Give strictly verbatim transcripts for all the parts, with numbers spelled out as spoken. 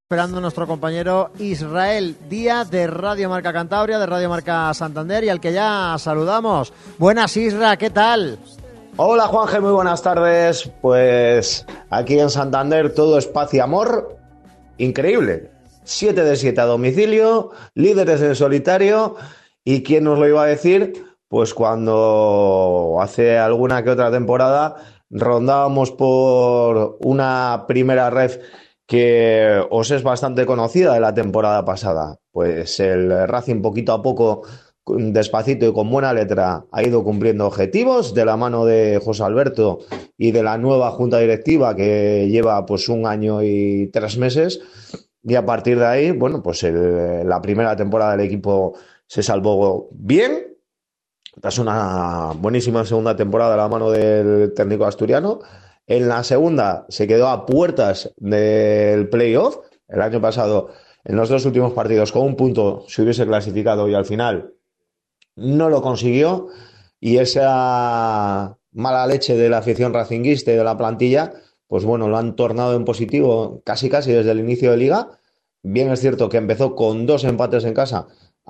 Esperando nuestro compañero Israel Díaz de Radio Marca Cantabria, de Radio Marca Santander, y al que ya saludamos. Buenas, Isra, ¿qué tal? Hola, Juanje, muy buenas tardes. Pues aquí en Santander todo es paz y amor. Increíble. siete de siete a domicilio, líderes en solitario. ¿Y quién nos lo iba a decir? Pues cuando hace alguna que otra temporada rondábamos por una primera ref que os es bastante conocida de la temporada pasada. Pues el Racing poquito a poco, despacito y con buena letra, ha ido cumpliendo objetivos de la mano de José Alberto y de la nueva junta directiva que lleva pues un año y tres meses. Y a partir de ahí, bueno, pues el, la primera temporada del equipo se salvó bien. Tras una buenísima segunda temporada de la mano del técnico asturiano. En la segunda se quedó a puertas del playoff. El año pasado, en los dos últimos partidos, con un punto se hubiese clasificado y al final no lo consiguió. Y esa mala leche de la afición racinguista y de la plantilla, pues bueno, lo han tornado en positivo casi casi desde el inicio de liga. Bien es cierto que empezó con dos empates en casa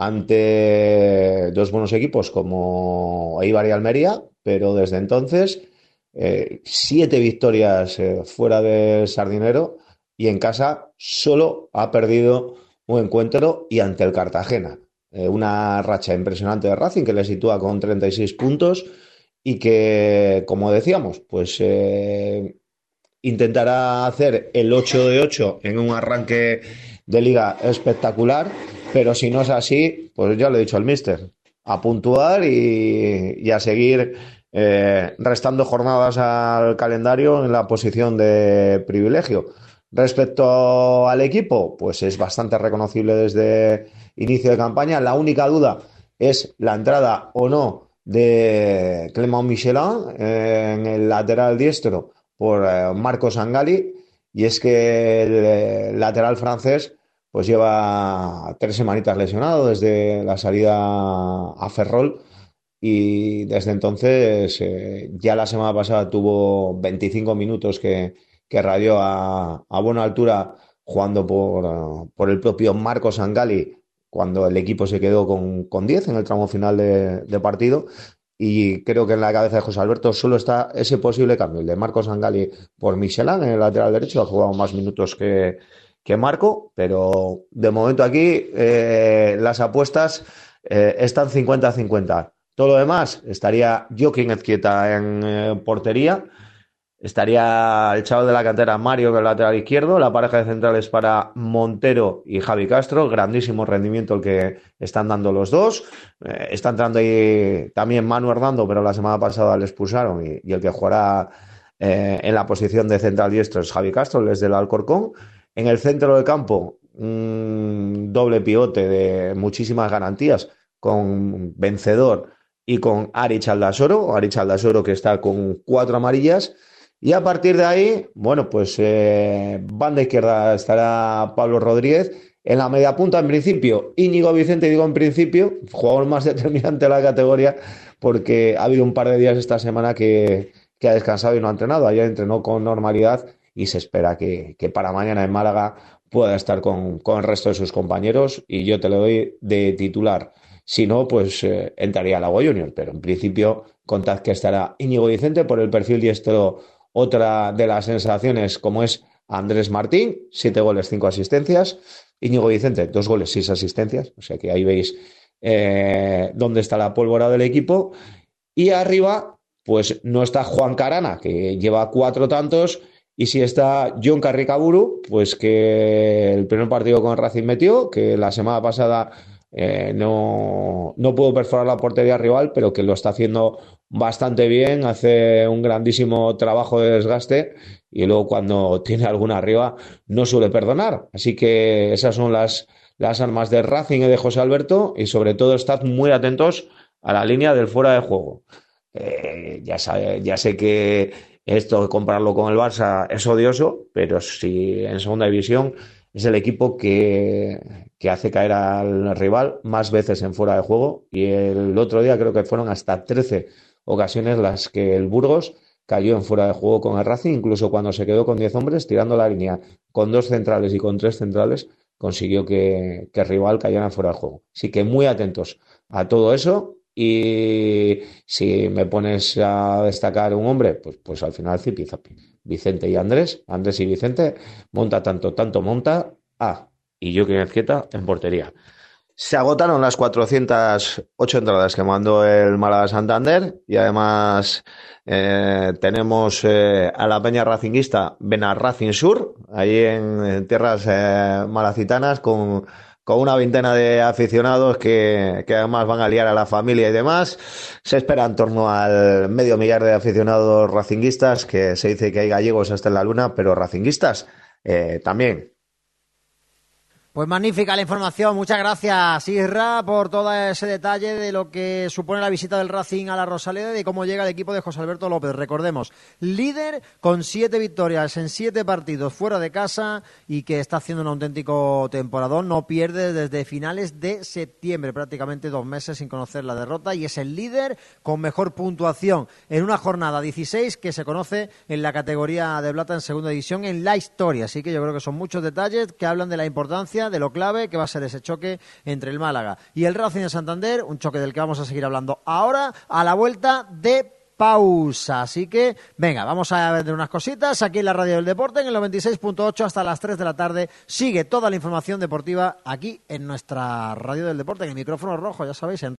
ante dos buenos equipos como Eibar y Almería, pero desde entonces eh, siete victorias eh, fuera del Sardinero, y en casa solo ha perdido un encuentro y ante el Cartagena. Eh, una racha impresionante de Racing que le sitúa con treinta y seis puntos y que, como decíamos, pues eh, intentará hacer el ocho de ocho en un arranque de liga espectacular, pero si no es así, pues ya lo he dicho al míster, a puntuar y, y a seguir eh, restando jornadas al calendario en la posición de privilegio. Respecto al equipo, pues es bastante reconocible desde inicio de campaña. La única duda es la entrada o no de Clément Michelin eh, en el lateral diestro por eh, Marco Sangali, y es que el, el lateral francés pues lleva tres semanitas lesionado desde la salida a Ferrol, y desde entonces eh, ya la semana pasada tuvo veinticinco minutos que, que radió a, a buena altura jugando por, uh, por el propio Marco Sangali cuando el equipo se quedó con, con diez en el tramo final de, de partido. Y creo que en la cabeza de José Alberto solo está ese posible cambio, el de Marco Sangali por Michelin en el lateral derecho. Ha jugado más minutos que, que Marco, pero de momento aquí eh, las apuestas eh, están cincuenta a cincuenta. Todo lo demás estaría Joaquín Ezquieta en eh, portería. Estaría el chaval de la cantera Mario, que es el lateral izquierdo. La pareja de centrales para Montero y Javi Castro. Grandísimo rendimiento el que están dando los dos. Eh, está entrando ahí también Manu Hernando, pero la semana pasada le expulsaron. Y, y el que jugará eh, en la posición de central diestro es Javi Castro, el del Alcorcón. En el centro del campo, un doble pivote de muchísimas garantías con Vencedor y con Arich Aldasoro. Arich Aldasoro, que está con cuatro amarillas. Y a partir de ahí, bueno, pues eh, banda izquierda estará Pablo Rodríguez. En la media punta, en principio, Íñigo Vicente, digo en principio, jugador más determinante de la categoría, porque ha habido un par de días esta semana que, que ha descansado y no ha entrenado. Ayer entrenó con normalidad y se espera que, que para mañana en Málaga pueda estar con, con el resto de sus compañeros, y yo te lo doy de titular. Si no, pues eh, entraría Lago Junior, pero en principio contad que estará Íñigo Vicente. Por el perfil diestro, otra de las sensaciones, como es Andrés Martín, siete goles, cinco asistencias. Íñigo Vicente, dos goles, seis asistencias. O sea que ahí veis eh, dónde está la pólvora del equipo. Y arriba, pues no está Juan Carana, que lleva cuatro tantos, y sí está Jon Carricaburu, pues que el primer partido con el Racing metió, que la semana pasada eh, no, no pudo perforar la portería rival, pero que lo está haciendo bastante bien, hace un grandísimo trabajo de desgaste, y luego cuando tiene alguna arriba no suele perdonar. Así que esas son las, las armas de Racing y de José Alberto, y sobre todo estad muy atentos a la línea del fuera de juego. Eh, ya, sabe, ya sé que esto de compararlo con el Barça es odioso, pero si en segunda división es el equipo que, que hace caer al rival más veces en fuera de juego, y el otro día creo que fueron hasta trece ocasiones las que el Burgos cayó en fuera de juego con el Racing, incluso cuando se quedó con diez hombres tirando la línea con dos centrales y con tres centrales, consiguió que, que el rival cayera en fuera de juego. Así que muy atentos a todo eso. Y si me pones a destacar un hombre, pues, pues al final Zipizapi. Vicente y Andrés, Andrés y Vicente, monta tanto, tanto monta. Ah, y Joaquín Ezquieta en portería. Se agotaron las cuatrocientas ocho entradas que mandó el Málaga Santander y además eh, tenemos eh, a la peña racinguista Benar Racing Sur, ahí en, en tierras eh, malacitanas con, con una veintena de aficionados que, que además van a liar a la familia y demás. Se espera en torno al medio millar de aficionados racinguistas, que se dice que hay gallegos hasta en la luna, pero racinguistas eh, también. Pues magnífica la información, muchas gracias Isra por todo ese detalle de lo que supone la visita del Racing a la Rosaleda y de cómo llega el equipo de José Alberto López. Recordemos, líder con siete victorias en siete partidos fuera de casa y que está haciendo un auténtico temporadón, no pierde desde finales de septiembre, prácticamente dos meses sin conocer la derrota y es el líder con mejor puntuación en una jornada dieciséis que se conoce en la categoría de plata en segunda división en la historia, así que yo creo que son muchos detalles que hablan de la importancia de lo clave que va a ser ese choque entre el Málaga y el Racing de Santander, un choque del que vamos a seguir hablando ahora a la vuelta de pausa. Así que, venga, vamos a ver unas cositas aquí en la Radio del Deporte, en el noventa y seis punto ocho hasta las tres de la tarde. Sigue toda la información deportiva aquí en nuestra Radio del Deporte, en el micrófono rojo, ya sabéis, en